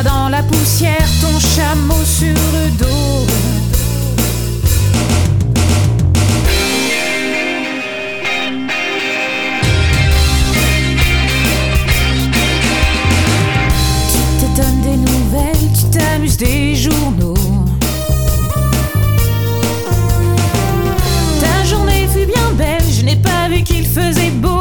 Toi dans la poussière, ton chameau sur le dos. Tu t'étonnes des nouvelles, tu t'amuses des journaux. Ta journée fut bien belle, je n'ai pas vu qu'il faisait beau.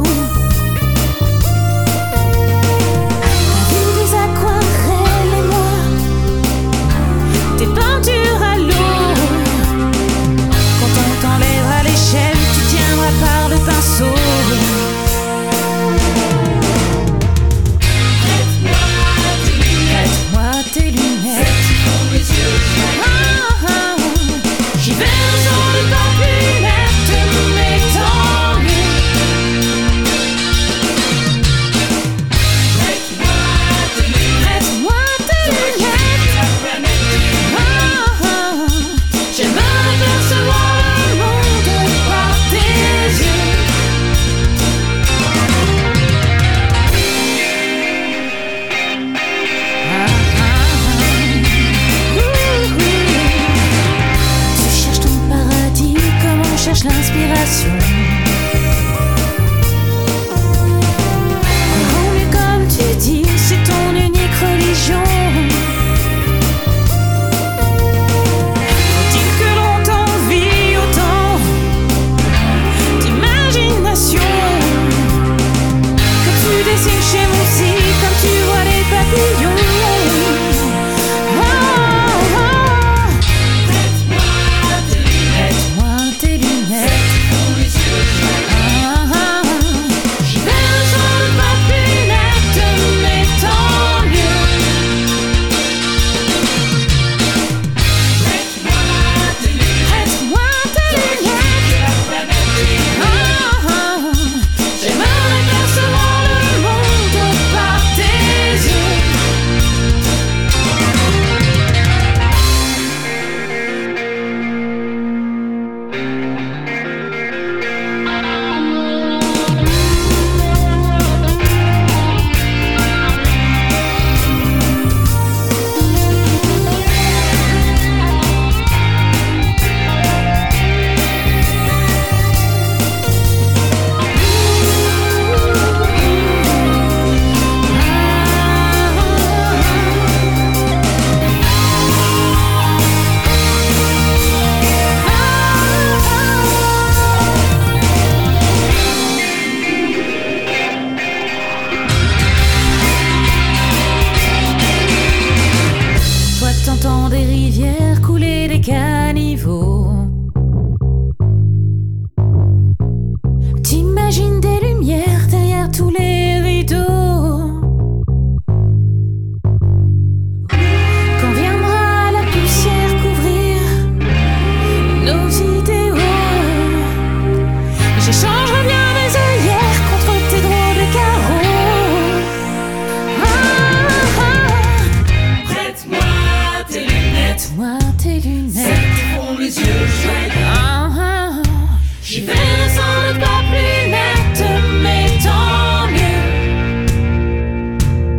L'inspiration. Oh, mais comme tu dis, c'est ton unique religion. Faut-il que l'on t'envie autant d'imagination que tu dessines chez mon si, comme tu vois les papillons. T'entends des rivières couler des caniveaux. T'imagines des lumières derrière tous les rideaux. Quand viendra la poussière couvrir nos idéaux, j'échangerai bien mes œillères contre tes drôles de carreaux. Prête-moi tes lunettes, celles font mes yeux joyeux. J'y verrai sans doute pas plus net, mais tant mieux.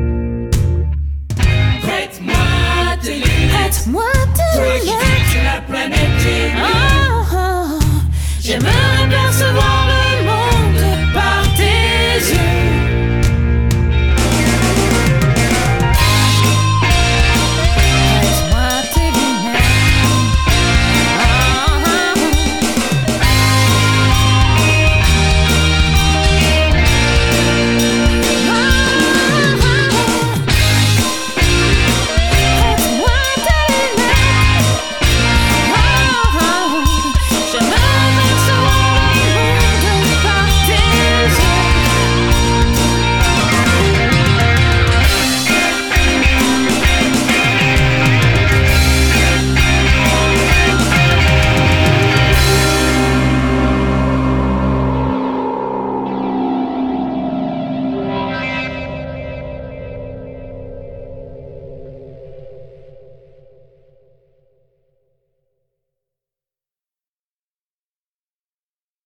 Prête-moi tes lunettes, Prête-moi tes toi qui lunettes. vis la planète. J'aimerais percevoir